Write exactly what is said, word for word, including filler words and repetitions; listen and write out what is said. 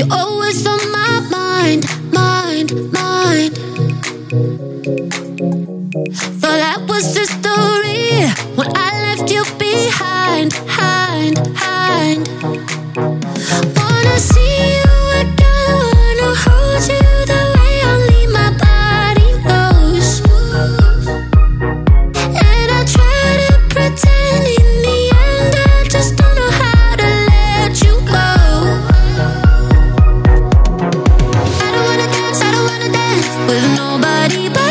always on my mind, mind, mind. Thought that was the story when I left you behind, hind, hind. Wanna see you again, wanna hold you the way only my body knows. And I try to pretend, in the end I just don't know how to let you go. I don't wanna dance, I don't wanna dance with nobody but